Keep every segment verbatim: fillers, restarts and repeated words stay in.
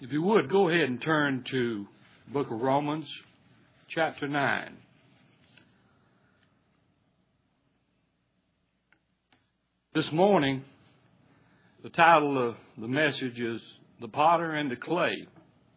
If you would, go ahead and turn to the book of Romans, chapter nine. This morning, the title of the message is The Potter and the Clay.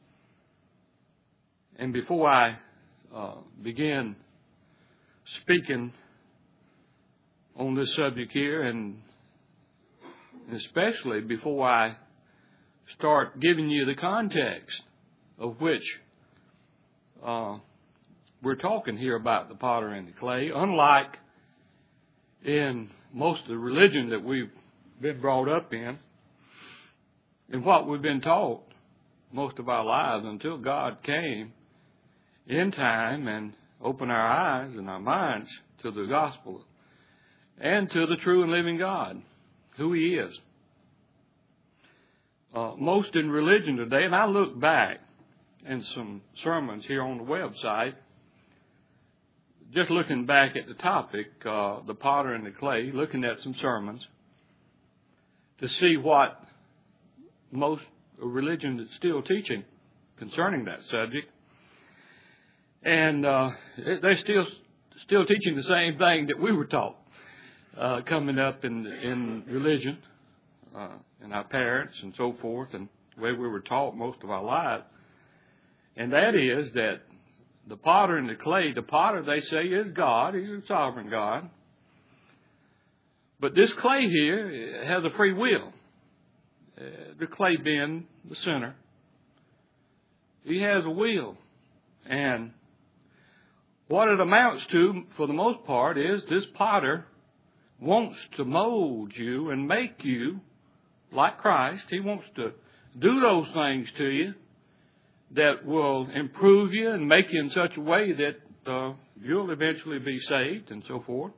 And before I uh, begin speaking on this subject here, and especially before I start giving you the context of which uh, we're talking here about the potter and the clay, unlike in most of the religion that we've been brought up in and what we've been taught most of our lives until God came in time and opened our eyes and our minds to the gospel and to the true and living God, who He is. Uh, most in religion today, and I look back in some sermons here on the website, just looking back at the topic, uh, the potter and the clay, looking at some sermons to see what most religion is still teaching concerning that subject. And uh, they're still still teaching the same thing that we were taught uh, coming up in in religion. Uh, and our parents and so forth, and the way we were taught most of our lives. And that is that the potter and the clay, the potter, they say, is God. He's a sovereign God. But this clay here has a free will. Uh, the clay being the sinner. He has a will. And what it amounts to, for the most part, is this potter wants to mold you and make you like Christ. He wants to do those things to you that will improve you and make you in such a way that uh, you'll eventually be saved and so forth.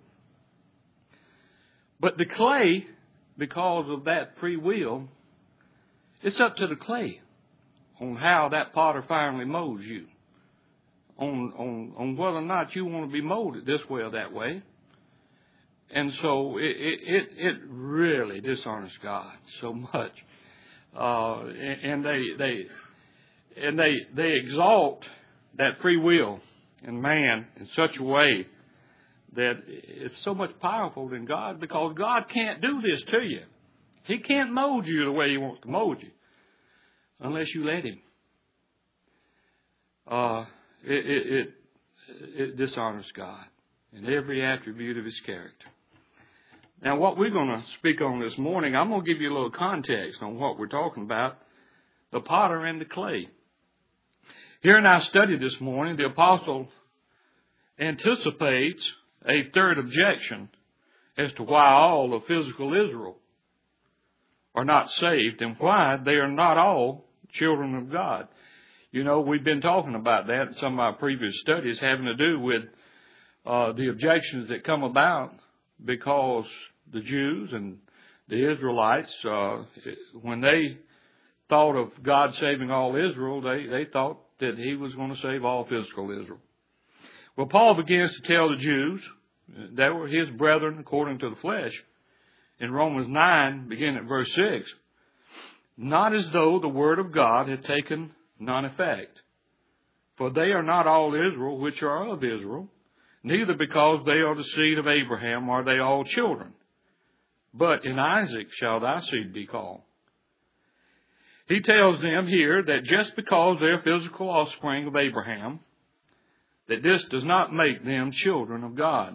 But the clay, because of that free will, it's up to the clay on how that potter finally molds you, on, on, on whether or not you want to be molded this way or that way. And so it, it, it really dishonors God so much. Uh, and they, they, and they, they exalt that free will in man in such a way that it's so much powerful than God, because God can't do this to you. He can't mold you the way He wants to mold you unless you let Him. Uh, it, it, it, it dishonors God in every attribute of His character. Now, what we're going to speak on this morning, I'm going to give you a little context on what we're talking about, the potter and the clay. Here in our study this morning, the apostle anticipates a third objection as to why all of physical Israel are not saved and why they are not all children of God. You know, we've been talking about that in some of our previous studies having to do with uh, the objections that come about because the Jews and the Israelites, uh, when they thought of God saving all Israel, they, they thought that He was going to save all physical Israel. Well, Paul begins to tell the Jews, they were His brethren according to the flesh, in Romans nine, beginning at verse six, not as though the word of God had taken none effect. For they are not all Israel which are of Israel, neither because they are the seed of Abraham are they all children. But in Isaac shall thy seed be called. He tells them here that just because they're physical offspring of Abraham, that this does not make them children of God.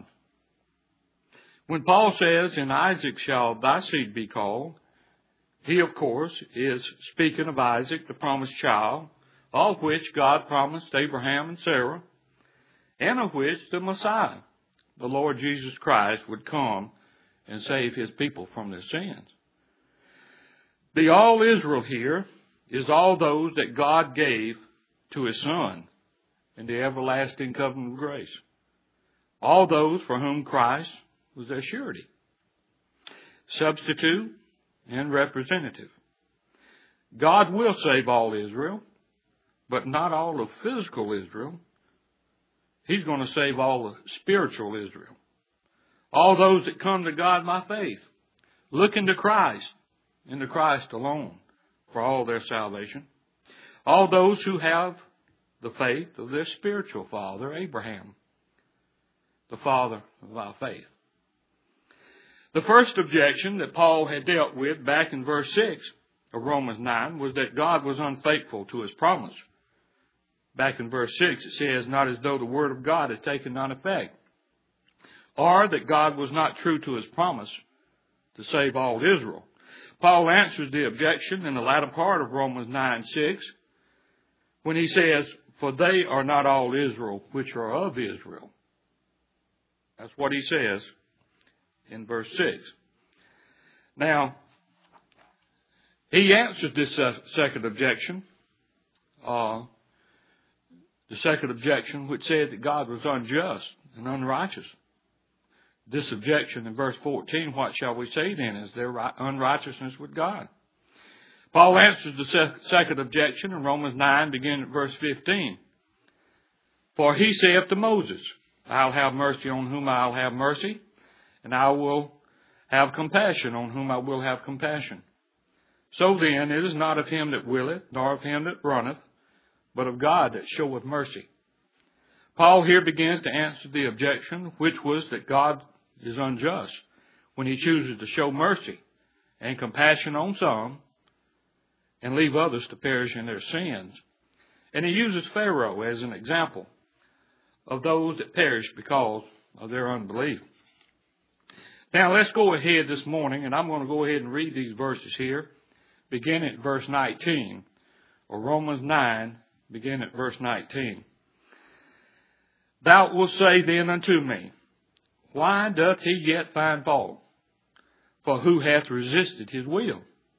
When Paul says, in Isaac shall thy seed be called, he, of course, is speaking of Isaac, the promised child, of which God promised Abraham and Sarah, and of which the Messiah, the Lord Jesus Christ, would come and save His people from their sins. The all Israel here is all those that God gave to His Son in the everlasting covenant of grace. All those for whom Christ was their surety, substitute, and representative. God will save all Israel, but not all of physical Israel. He's going to save all of spiritual Israel. All those that come to God by faith, looking to Christ and to Christ alone for all their salvation. all those who have the faith of their spiritual father, Abraham, the father of our faith. The first objection that Paul had dealt with back in verse six of Romans nine was that God was unfaithful to his promise. Back in verse six it says, not as though the word of God had taken none effect, or that God was not true to his promise to save all Israel. Paul answers the objection in the latter part of Romans nine six when he says, for they are not all Israel which are of Israel. That's what he says in verse six. Now, he answers this uh, second objection, uh, the second objection which said that God was unjust and unrighteous. This objection in verse fourteen, what shall we say then? Is there unrighteousness with God? Paul answers the sec- second objection in Romans nine, beginning at verse fifteen. For he saith to Moses, I'll have mercy on whom I'll have mercy, and I will have compassion on whom I will have compassion. So then, it is not of him that willeth, nor of him that runneth, but of God that showeth mercy. Paul here begins to answer the objection, which was that God is unjust when he chooses to show mercy and compassion on some and leave others to perish in their sins. And he uses Pharaoh as an example of those that perish because of their unbelief. Now let's go ahead this morning, and I'm going to go ahead and read these verses here, beginning at verse nineteen, or Romans nine, beginning at verse nineteen. Thou wilt say then unto me, why doth he yet find fault? For who hath resisted his will?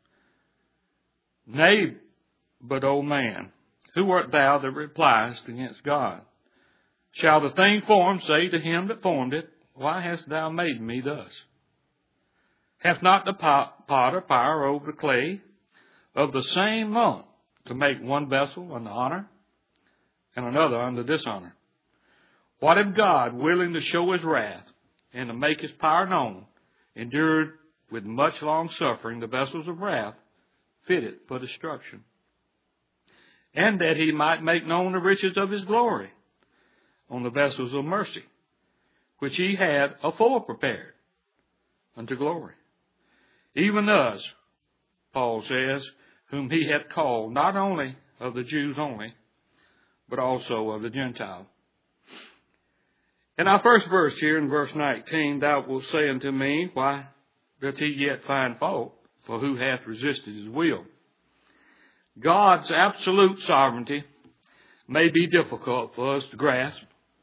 Nay, but, O man, who art thou that repliest against God? Shall the thing formed say to him that formed it, why hast thou made me thus? Hath not the potter power over the clay of the same lump to make one vessel unto honor and another unto dishonor? What if God, willing to show his wrath and to make his power known, endured with much long suffering the vessels of wrath fitted for destruction, and that he might make known the riches of his glory on the vessels of mercy, which he had afore prepared unto glory? Even us, Paul says, whom he hath called, not only of the Jews only, but also of the Gentiles. In our first verse here, in verse nineteen, thou wilt say unto me, why doth he yet find fault? For who hath resisted his will? God's absolute sovereignty may be difficult for us to grasp,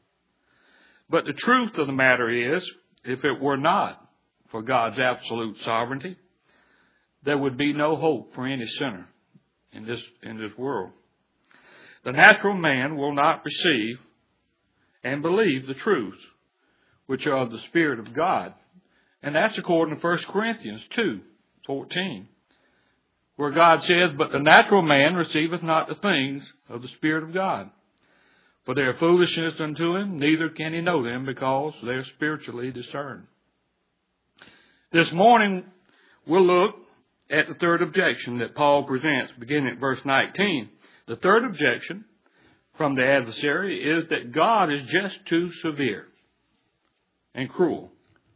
but the truth of the matter is, if it were not for God's absolute sovereignty, there would be no hope for any sinner in this, in this world. The natural man will not receive and believe the truths which are of the Spirit of God. And that's according to First Corinthians two fourteen, where God says, but the natural man receiveth not the things of the Spirit of God, for they are foolishness unto him, neither can he know them, because they are spiritually discerned. This morning we'll look at the third objection that Paul presents, beginning at verse nineteen. The third objection from the adversary is that God is just too severe and cruel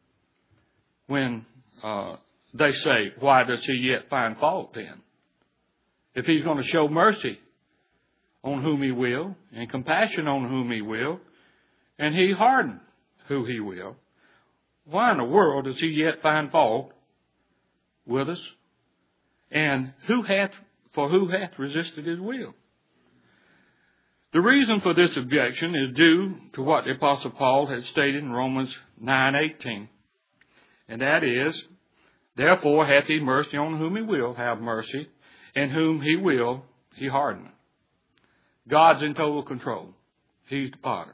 when uh, they say, why does he yet find fault then? If he's going to show mercy on whom he will and compassion on whom he will, and he harden who he will, why in the world does he yet find fault with us? And who hath, for who hath resisted his will? The reason for this objection is due to what the Apostle Paul had stated in Romans nine eighteen. And that is, therefore hath he mercy on whom he will have mercy, and whom he will he hardeneth. God's in total control. He's the potter.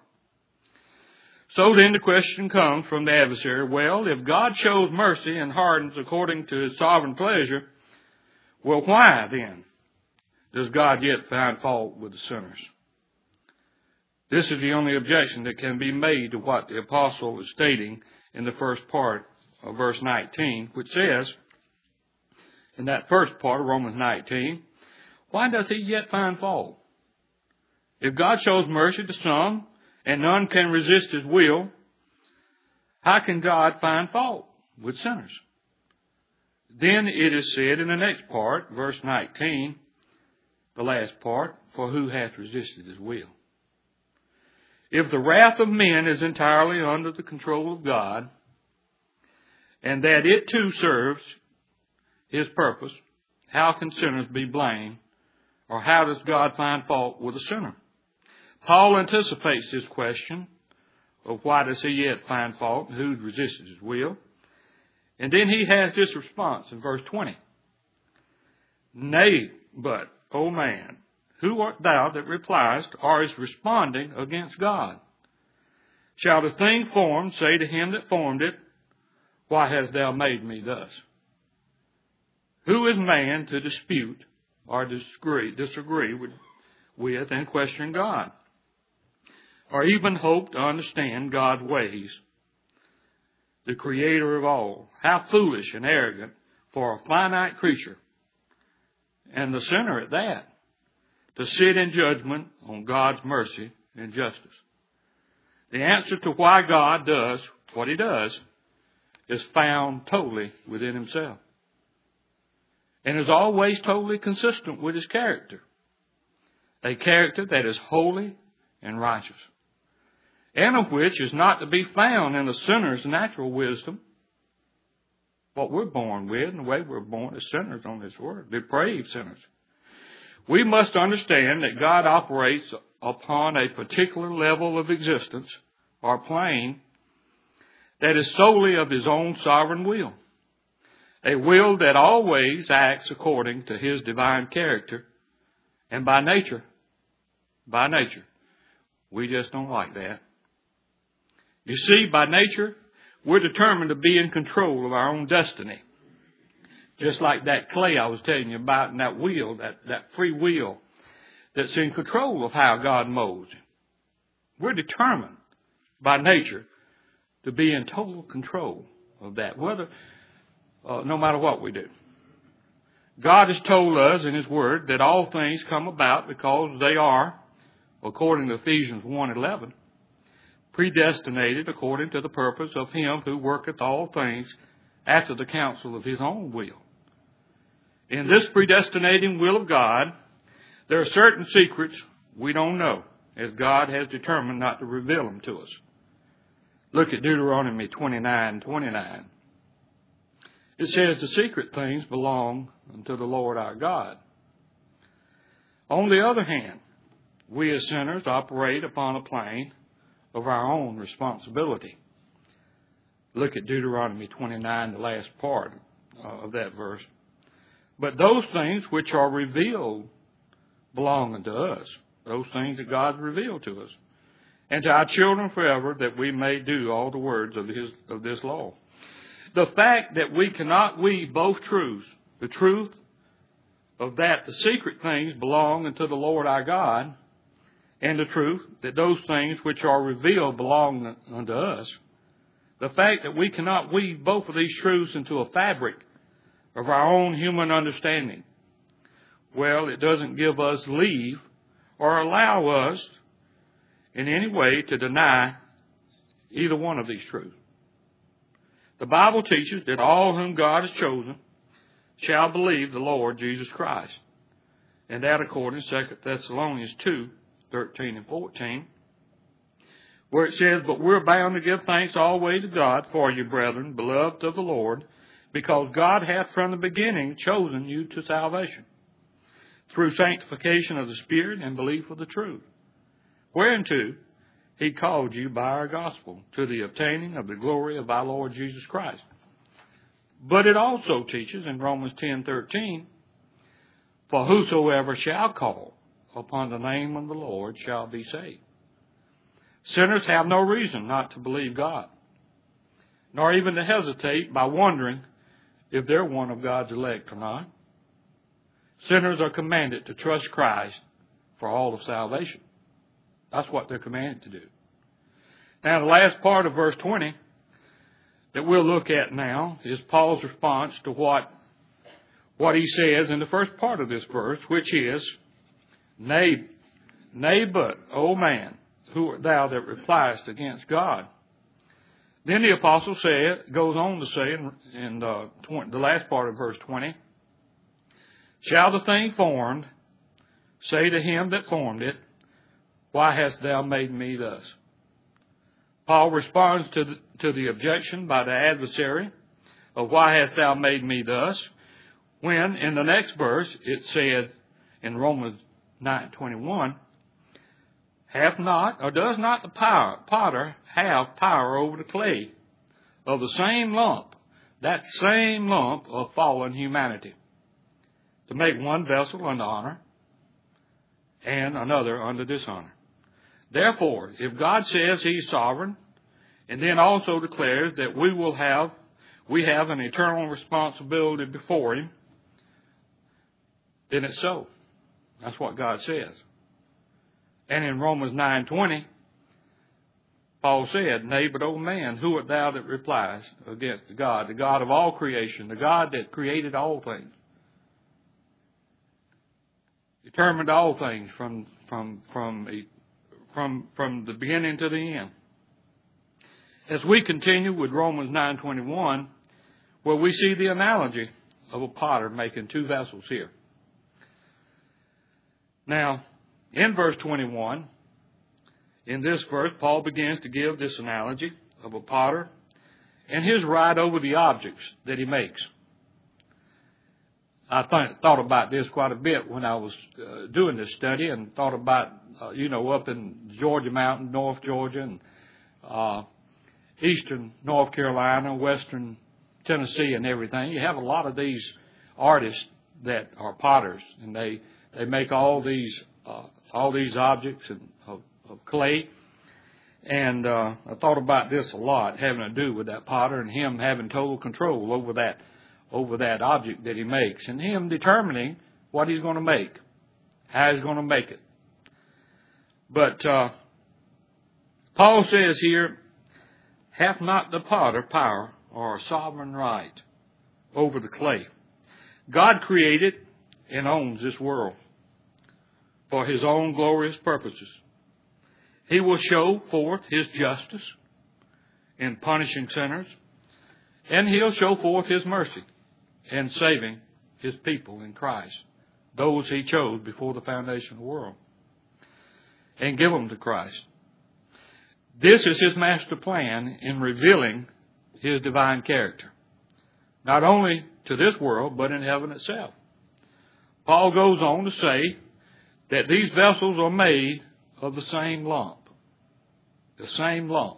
So then the question comes from the adversary, well, if God shows mercy and hardens according to his sovereign pleasure, well, why then does God yet find fault with the sinners? This is the only objection that can be made to what the apostle is stating in the first part of verse nineteen, which says, in that first part of Romans nineteen, why doth he yet find fault? If God shows mercy to some, and none can resist his will, how can God find fault with sinners? Then it is said in the next part, verse nineteen, the last part, for who hath resisted his will? If the wrath of men is entirely under the control of God, and that it too serves his purpose, how can sinners be blamed, or how does God find fault with a sinner? Paul anticipates this question of why does he yet find fault and who resisted his will. And then he has this response in verse twenty. Nay, but, O man, who art thou that repliest or is responding against God? Shall the thing formed say to him that formed it, why hast thou made me thus? Who is man to dispute or disagree, disagree with, with and question God? Or even hope to understand God's ways? The Creator of all, how foolish and arrogant for a finite creature, and the sinner at that, to sit in judgment on God's mercy and justice. The answer to why God does what he does is found totally within himself, and is always totally consistent with his character, a character that is holy and righteous, and of which is not to be found in the sinner's natural wisdom, what we're born with and the way we're born as sinners on this earth, depraved sinners. We must understand that God operates upon a particular level of existence or plane that is solely of his own sovereign will, a will that always acts according to his divine character, and by nature, by nature, we just don't like that. You see, by nature, we're determined to be in control of our own destiny. Just like that clay I was telling you about and that wheel, that, that free will that's in control of how God molds it. We're determined by nature to be in total control of that, whether, uh, no matter what we do. God has told us in his word that all things come about because they are, according to Ephesians one eleven, predestinated according to the purpose of him who worketh all things after the counsel of his own will. In this predestinating will of God, there are certain secrets we don't know, as God has determined not to reveal them to us. Look at Deuteronomy twenty-nine twenty-nine. It says, the secret things belong unto the Lord our God. On the other hand, we as sinners operate upon a plane of our own responsibility. Look at Deuteronomy twenty-nine, the last part of that verse. But those things which are revealed belong unto us, those things that God revealed to us, and to our children forever, that we may do all the words of his of this law. The fact that we cannot weave both truths, the truth of that the secret things belong unto the Lord our God, and the truth that those things which are revealed belong unto us, the fact that we cannot weave both of these truths into a fabric of our own human understanding, well, it doesn't give us leave or allow us in any way to deny either one of these truths. The Bible teaches that all whom God has chosen shall believe the Lord Jesus Christ, and that according to Second Thessalonians two, thirteen and fourteen, where it says, but we're bound to give thanks always to God for you, brethren, beloved of the Lord, because God hath from the beginning chosen you to salvation, through sanctification of the Spirit and belief of the truth, whereunto he called you by our gospel, to the obtaining of the glory of our Lord Jesus Christ. But it also teaches in Romans ten thirteen, for whosoever shall call upon the name of the Lord shall be saved. Sinners have no reason not to believe God, nor even to hesitate by wondering if they're one of God's elect or not. Sinners are commanded to trust Christ for all of salvation. That's what they're commanded to do. Now, the last part of verse twenty that we'll look at now is Paul's response to what what he says in the first part of this verse, which is, Nay, nay but, O man, who art thou that repliest against God? Then the apostle say, goes on to say in, in the, the last part of verse twenty, Shall the thing formed say to him that formed it, Why hast thou made me thus? Paul responds to the, to the objection by the adversary of why hast thou made me thus, when in the next verse it said in Romans nine twenty-one, Hath not, or does not the power, potter have power over the clay of the same lump, that same lump of fallen humanity, to make one vessel unto honor and another unto dishonor? Therefore, if God says He's sovereign, and then also declares that we will have, we have an eternal responsibility before Him, then it's so. That's what God says. And in Romans nine twenty, Paul said, Nay, but O man, who art thou that replies against God, the God of all creation, the God that created all things, determined all things from from from from from the beginning to the end. As we continue with Romans nine twenty-one, where we see the analogy of a potter making two vessels here. Now, in verse twenty-one, in this verse, Paul begins to give this analogy of a potter and his right over the objects that he makes. I th- thought about this quite a bit when I was uh, doing this study, and thought about, uh, you know, up in Georgia Mountain, North Georgia, and uh, eastern North Carolina, western Tennessee, and everything. You have a lot of these artists that are potters, and they, they make all these uh, all these objects and, of, of clay. And uh, I thought about this a lot, having to do with that potter and him having total control over that over that object that he makes, and him determining what he's going to make, how he's going to make it. But uh, Paul says here, hath not the potter power or a sovereign right over the clay? God created and owns this world for His own glorious purposes. He will show forth His justice in punishing sinners, and He'll show forth His mercy in saving His people in Christ, those He chose before the foundation of the world, and give them to Christ. This is His master plan in revealing His divine character, not only to this world, but in heaven itself. Paul goes on to say that these vessels are made of the same lump. The same lump.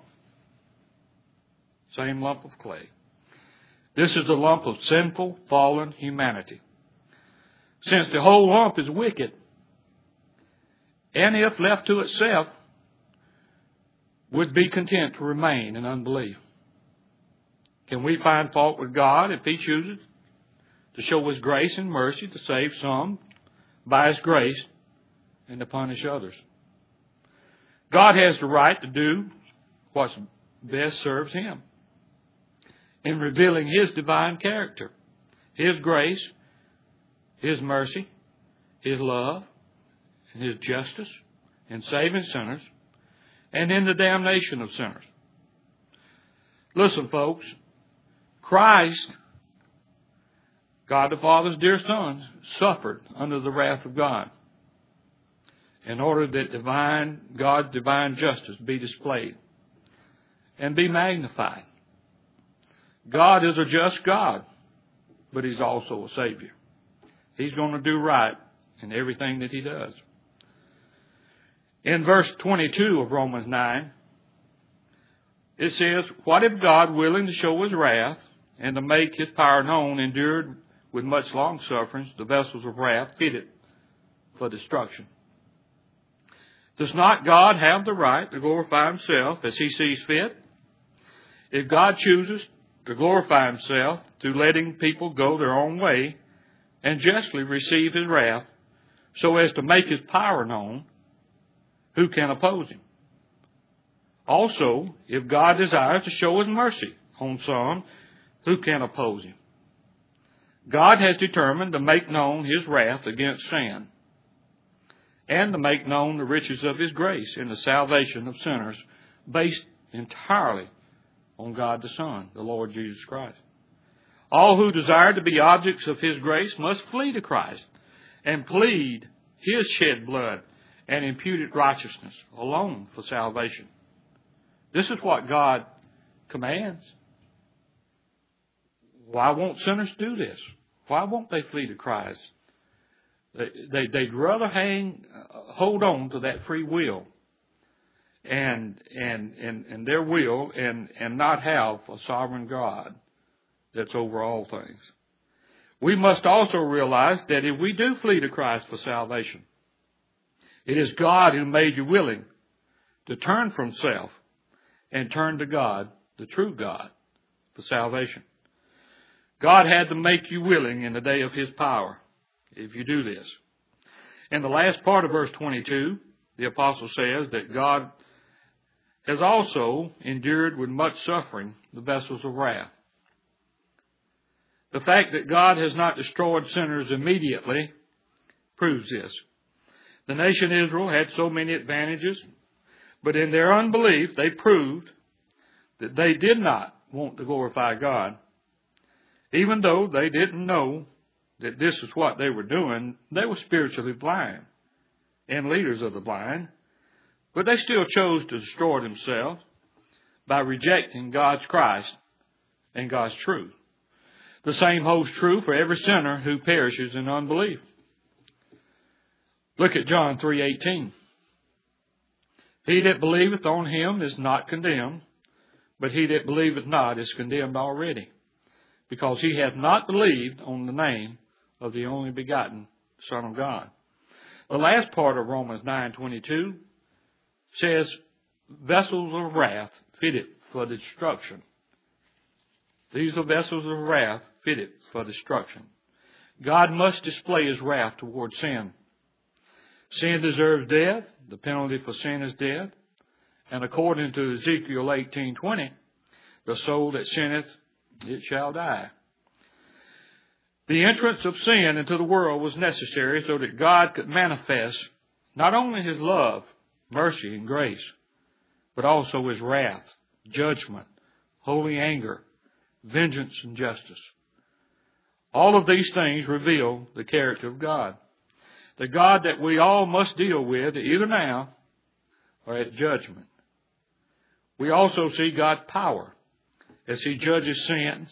Same lump of clay. This is the lump of sinful, fallen humanity. Since the whole lump is wicked, and if left to itself, would be content to remain in unbelief. Can we find fault with God if He chooses to show His grace and mercy to save some by His grace and to punish others? God has the right to do what best serves Him in revealing His divine character, His grace, His mercy, His love, and His justice in saving sinners and in the damnation of sinners. Listen, folks, Christ, God the Father's dear Son, suffered under the wrath of God in order that divine God's divine justice be displayed and be magnified. God is a just God, but He's also a Savior. He's going to do right in everything that He does. In verse twenty-two of Romans nine, it says, What if God, willing to show His wrath and to make His power known, endured with much long sufferance the vessels of wrath fitted for destruction? Does not God have the right to glorify Himself as He sees fit? If God chooses to glorify Himself through letting people go their own way and justly receive His wrath so as to make His power known, who can oppose Him? Also, if God desires to show His mercy on some, who can oppose Him? God has determined to make known His wrath against sin and to make known the riches of His grace in the salvation of sinners based entirely on God the Son, the Lord Jesus Christ. All who desire to be objects of His grace must flee to Christ and plead His shed blood and imputed righteousness alone for salvation. This is what God commands. Why won't sinners do this? Why won't they flee to Christ? They, they, they'd rather hang, hold on to that free will and and and, and their will and, and not have a sovereign God that's over all things. We must also realize that if we do flee to Christ for salvation, it is God who made you willing to turn from self and turn to God, the true God, for salvation. God had to make you willing in the day of His power if you do this. In the last part of verse twenty-two, the apostle says that God has also endured with much suffering the vessels of wrath. The fact that God has not destroyed sinners immediately proves this. The nation Israel had so many advantages, but in their unbelief they proved that they did not want to glorify God. Even though they didn't know that this is what they were doing, they were spiritually blind and leaders of the blind, but they still chose to destroy themselves by rejecting God's Christ and God's truth. The same holds true for every sinner who perishes in unbelief. Look at John three eighteen. He that believeth on Him is not condemned, but he that believeth not is condemned already, because he hath not believed on the name of the only begotten Son of God. The last part of Romans nine twenty-two says, vessels of wrath fitted for destruction. These are vessels of wrath fitted for destruction. God must display His wrath toward sin. Sin deserves death. The penalty for sin is death. And according to Ezekiel eighteen twenty, the soul that sinneth, it shall die. The entrance of sin into the world was necessary so that God could manifest not only His love, mercy, and grace, but also His wrath, judgment, holy anger, vengeance, and justice. All of these things reveal the character of God. The God that we all must deal with either now or at judgment. We also see God's power as He judges sins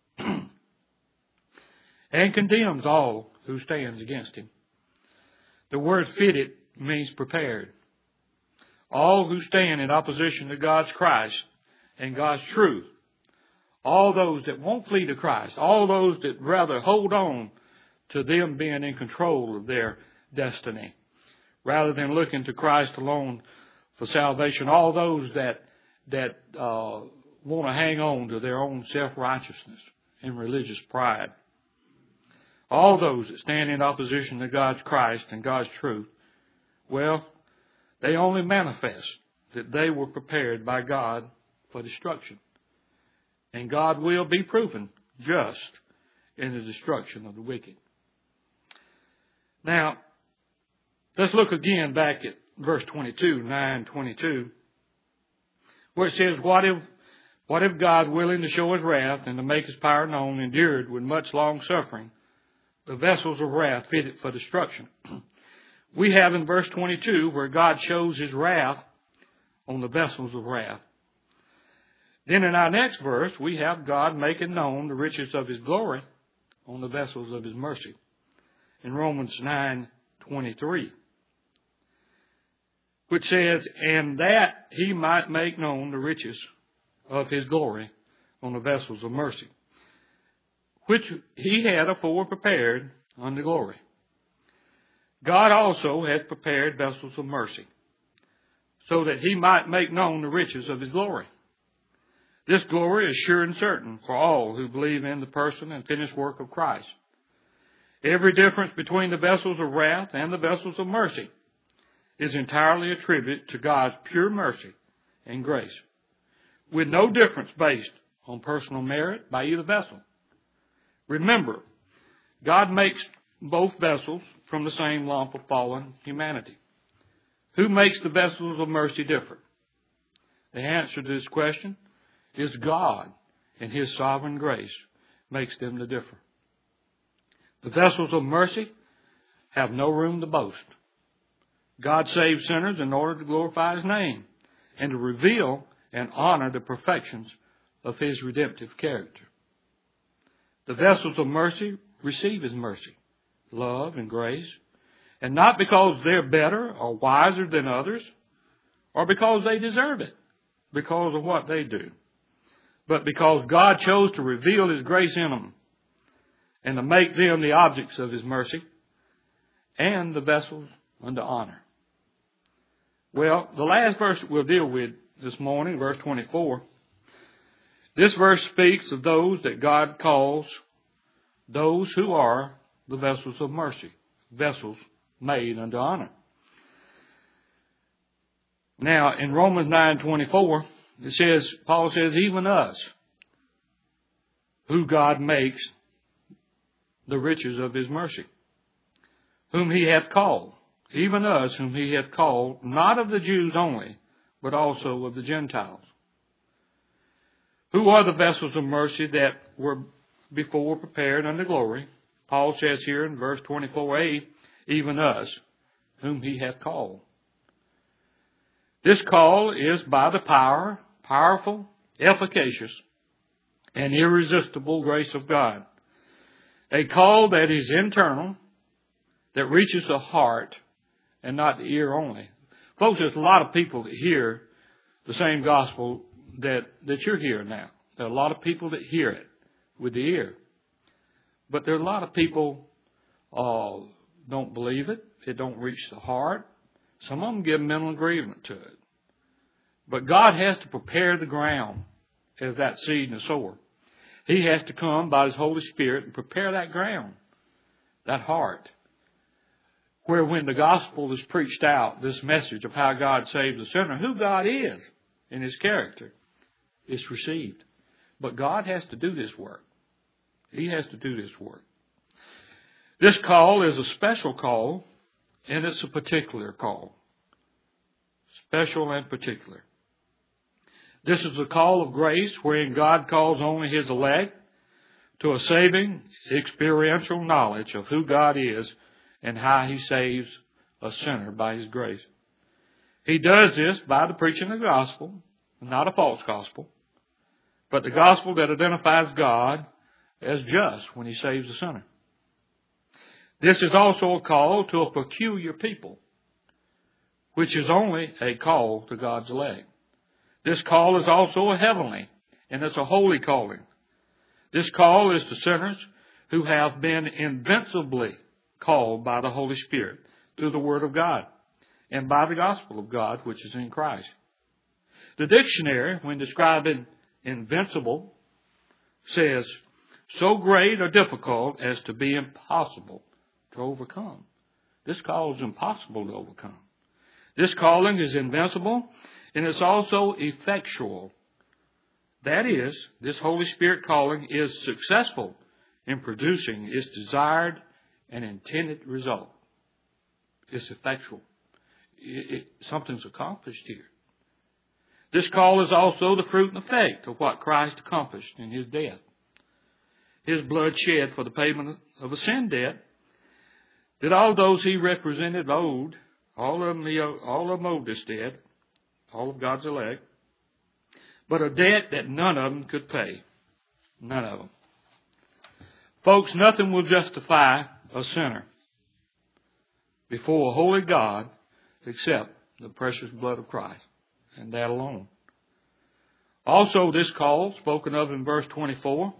and condemns all who stands against Him. The word fitted means prepared. All who stand in opposition to God's Christ and God's truth, all those that won't flee to Christ, all those that rather hold on to them being in control of their destiny, rather than looking to Christ alone for salvation, all those that that uh, want to hang on to their own self-righteousness and religious pride, all those that stand in opposition to God's Christ and God's truth, well, they only manifest that they were prepared by God for destruction. And God will be proven just in the destruction of the wicked. Now, let's look again back at verse twenty-two, nine twenty-two, where it says, What if, what if God, willing to show His wrath and to make His power known, endured with much long suffering the vessels of wrath fitted for destruction? We have in verse twenty-two where God shows His wrath on the vessels of wrath. Then in our next verse, we have God making known the riches of His glory on the vessels of His mercy. In Romans nine twenty-three, which says, And that He might make known the riches of His glory on the vessels of mercy, which He had afore prepared unto glory. God also hath prepared vessels of mercy, so that He might make known the riches of His glory. This glory is sure and certain for all who believe in the person and finished work of Christ. Every difference between the vessels of wrath and the vessels of mercy is entirely attributed to God's pure mercy and grace, with no difference based on personal merit by either vessel. Remember God makes both vessels from the same lump of fallen humanity. Who makes the vessels of mercy different? The answer to this question is God, and His sovereign grace makes them the different. The vessels of mercy have no room to boast. God saves sinners in order to glorify His name and to reveal and honor the perfections of His redemptive character. The vessels of mercy receive His mercy, love, and grace, and not because they're better or wiser than others, or because they deserve it, because of what they do, but because God chose to reveal His grace in them and to make them the objects of His mercy and the vessels unto honor. Well, the last verse that we'll deal with this morning, verse twenty-four, this verse speaks of those that God calls those who are the vessels of mercy, vessels made unto honor. Now, in Romans nine twenty-four, it says, Paul says, even us, who God makes the riches of His mercy, whom He hath called, even us whom He hath called, not of the Jews only, but also of the Gentiles. Who are the vessels of mercy that were before prepared unto glory? Paul says here in verse twenty-four a, even us whom He hath called. This call is by the power, powerful, efficacious, and irresistible grace of God. A call that is internal, that reaches the heart and not the ear only. Folks, there's a lot of people that hear the same gospel that, that you're hearing now. There are a lot of people that hear it with the ear. But there are a lot of people uh, don't believe it. It don't reach the heart. Some of them give mental agreement to it. But God has to prepare the ground as that seed in the sower. He has to come by His Holy Spirit and prepare that ground, that heart, where when the gospel is preached out, this message of how God saves the sinner, who God is in His character, is received. But God has to do this work. He has to do this work. This call is a special call, and it's a particular call. Special and particular. This is a call of grace wherein God calls only His elect to a saving, experiential knowledge of who God is and how He saves a sinner by His grace. He does this by the preaching of the gospel, not a false gospel, but the gospel that identifies God as just when He saves a sinner. This is also a call to a peculiar people, which is only a call to God's elect. This call is also a heavenly, and it's a holy calling. This call is to sinners who have been invincibly called by the Holy Spirit through the Word of God and by the gospel of God, which is in Christ. The dictionary, when describing invincible, says, so great or difficult as to be impossible to overcome. This call is impossible to overcome. This calling is invincible, and it's also effectual. That is, this Holy Spirit calling is successful in producing its desired and intended result. It's effectual. It, it, something's accomplished here. This call is also the fruit and effect of what Christ accomplished in His death. His blood shed for the payment of a sin debt that all those He represented owed, all of them, all of them owed this debt, all of God's elect, but a debt that none of them could pay. None of them. Folks, nothing will justify a sinner before a holy God except the precious blood of Christ, and that alone. Also, this call, spoken of in verse twenty-four,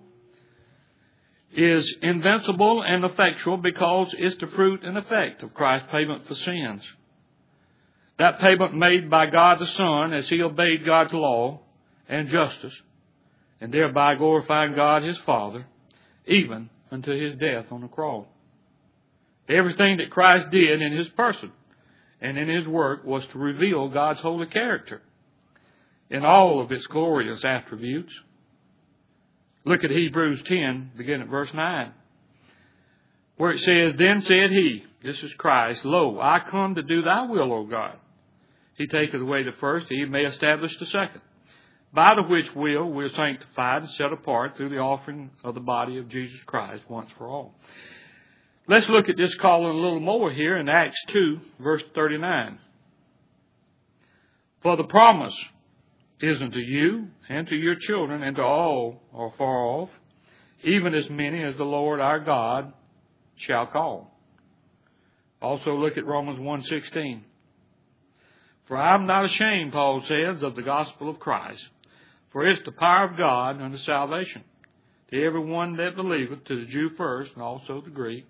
is invincible and effectual because it's the fruit and effect of Christ's payment for sins. That payment made by God the Son as He obeyed God's law and justice, and thereby glorifying God His Father, even unto His death on the cross. Everything that Christ did in His person and in His work was to reveal God's holy character in all of its glorious attributes. Look at Hebrews ten, begin at verse nine. where it says, Then said he, this is Christ, Lo, I come to do thy will, O God. He taketh away the first, he may establish the second. By the which will we are sanctified and set apart through the offering of the body of Jesus Christ once for all. Let's look at this calling a little more here in Acts two, verse thirty-nine. For the promise is unto you and to your children and to all are far off, even as many as the Lord our God shall call. Also look at Romans one sixteen. For I am not ashamed, Paul says, of the gospel of Christ, for it's the power of God unto salvation, to every one that believeth, to the Jew first, and also the Greek.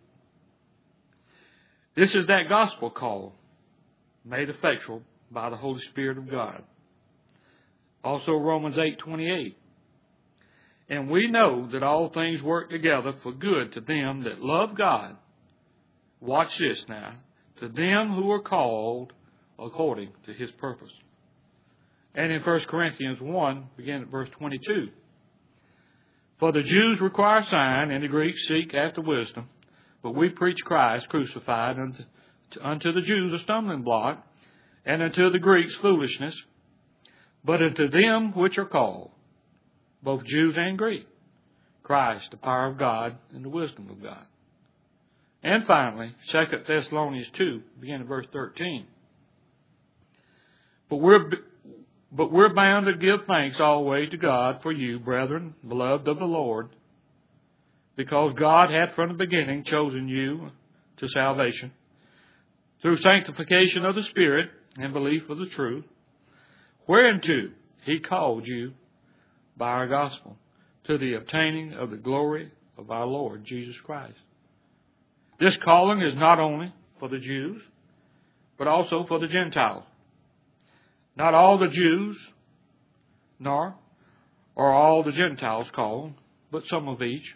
This is that gospel call, made effectual by the Holy Spirit of God. Also Romans eight twenty-eight. And we know that all things work together for good to them that love God. Watch this now. To them who are called according to his purpose. And in First Corinthians one, begin at verse twenty-two. For the Jews require a sign, and the Greeks seek after wisdom. But we preach Christ crucified, unto, unto the Jews a stumbling block, and unto the Greeks foolishness. But unto them which are called, both Jews and Greek, Christ, the power of God and the wisdom of God. And finally, Second Thessalonians two, begin at verse thirteen. But we're, but we're bound to give thanks always to God for you, brethren, beloved of the Lord, because God hath from the beginning chosen you to salvation, through sanctification of the Spirit and belief of the truth, whereunto he called you by our gospel, to the obtaining of the glory of our Lord Jesus Christ. This calling is not only for the Jews, but also for the Gentiles. Not all the Jews, nor are all the Gentiles called, but some of each.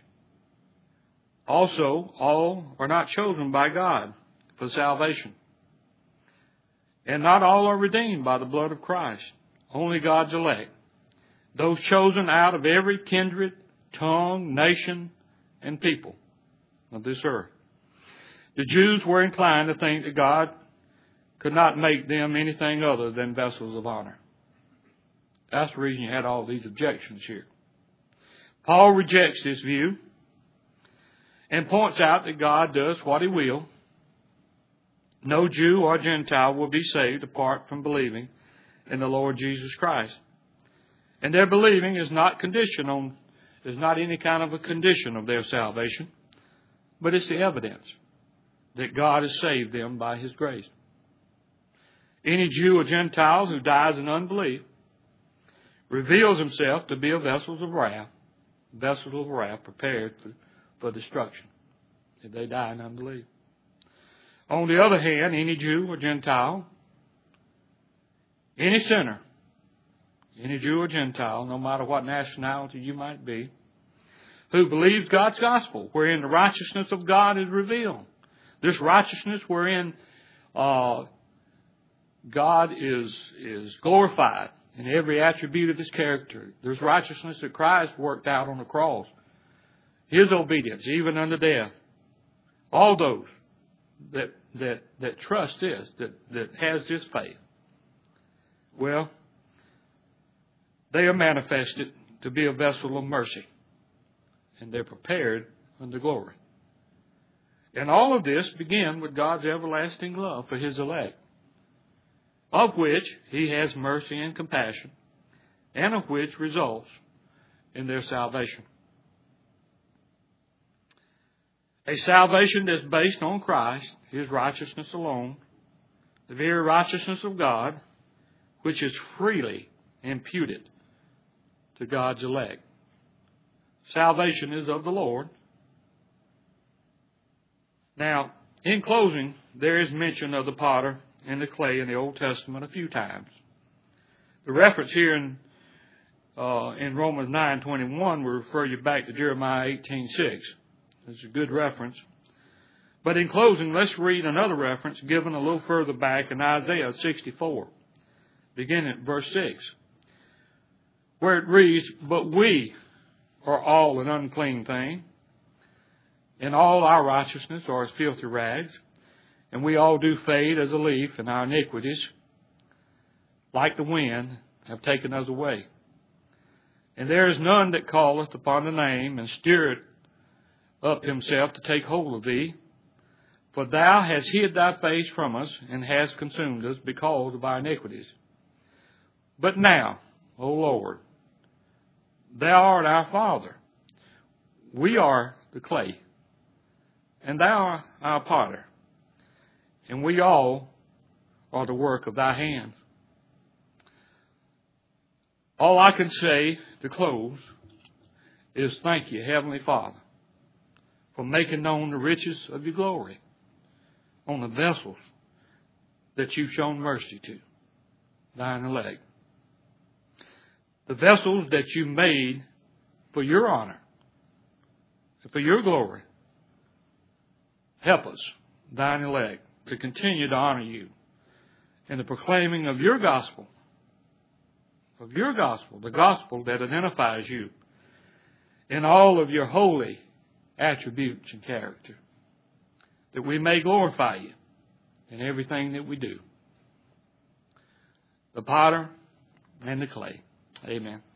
Also, all are not chosen by God for salvation. And not all are redeemed by the blood of Christ, only God's elect, those chosen out of every kindred, tongue, nation, and people of this earth. The Jews were inclined to think that God could not make them anything other than vessels of honor. That's the reason you had all these objections here. Paul rejects this view and points out that God does what he will. No Jew or Gentile will be saved apart from believing in the Lord Jesus Christ. And their believing is not condition on, is not any kind of a condition of their salvation, but it's the evidence that God has saved them by his grace. Any Jew or Gentile who dies in unbelief reveals himself to be a vessel of wrath, vessel of wrath prepared for, for destruction if they die in unbelief. On the other hand, any Jew or Gentile, any sinner, any Jew or Gentile, no matter what nationality you might be, who believes God's gospel, wherein the righteousness of God is revealed. This righteousness wherein uh, God is, is glorified in every attribute of his character. There's righteousness that Christ worked out on the cross. His obedience, even unto death. All those that that that trust this, that, that has this faith, well, they are manifested to be a vessel of mercy. And they're prepared unto glory. And all of this began with God's everlasting love for his elect, of which he has mercy and compassion, and of which results in their salvation. A salvation that's based on Christ, his righteousness alone, the very righteousness of God, which is freely imputed to God's elect. Salvation is of the Lord. Now, in closing, there is mention of the potter and the clay in the Old Testament a few times. The reference here in uh, in Romans nine twenty-one will refer you back to Jeremiah eighteen six. It's a good reference. But in closing, let's read another reference given a little further back in Isaiah sixty-four, beginning at verse six, where it reads, But we are all an unclean thing, and all our righteousness are as filthy rags, and we all do fade as a leaf, and our iniquities, like the wind, have taken us away. And there is none that calleth upon the name, and stirreth up himself to take hold of thee. For thou hast hid thy face from us, and hast consumed us because of our iniquities. But now, O Lord, thou art our Father. We are the clay, and thou art our potter, and we all are the work of thy hands. All I can say to close is thank you, Heavenly Father, for making known the riches of your glory on the vessels that you've shown mercy to, thine elect. The vessels that you made for your honor, for your glory. Help us, thine elect, to continue to honor you in the proclaiming of your gospel, of your gospel, the gospel that identifies you in all of your holy attributes and character, that we may glorify you in everything that we do. The potter and the clay. Amen.